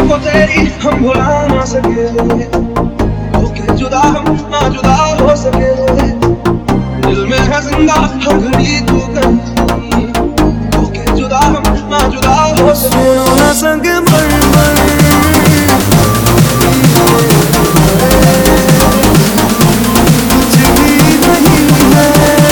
को तेरी हम भुला ना सके, होके जुदा हम ना जुदा हो सके। दिल में है जिंदा हर घड़ी तू कहीं, होके जुदा हम ना जुदा हो सके। ना संग मर मर कुछ भी नहीं है।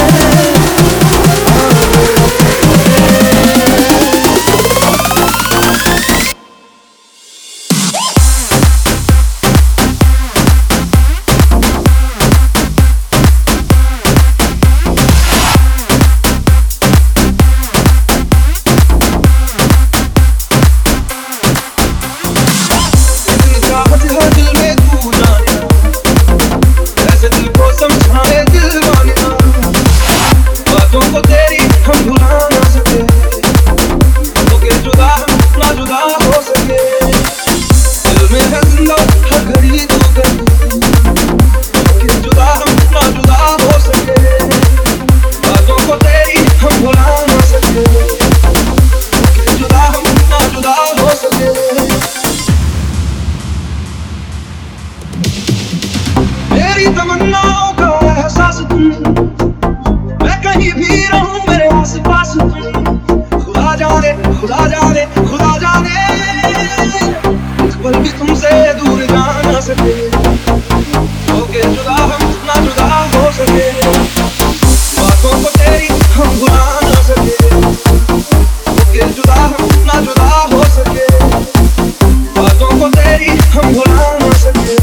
तमन्नाओं का एहसास तुम, मैं कहीं भी रहूं मेरे आस पास तुम। खुदा जाने खुदा जाने खुदा जाने, एक पल भी तुमसे दूर जा ना सके, होके जुदा हम ना जुदा हो सके। बातों को तेरी हम भुला ना सके, होके जुदा हम ना जुदा हो सके। बातों को तेरी हम भुला ना सके,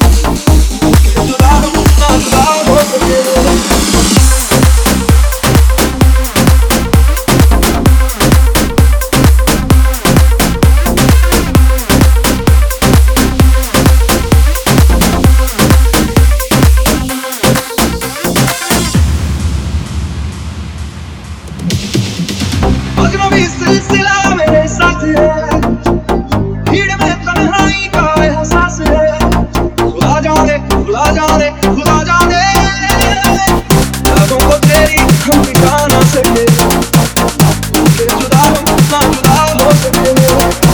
अजनबी सिलसिला मेरे साथ है, भीड़ में तन्हाई का एहसास है। खुदा जाने खुदा जाने खुदा जाने, यादों को तेरी हम मिटा ना सके, जुदा हम ना जुदा हो सके।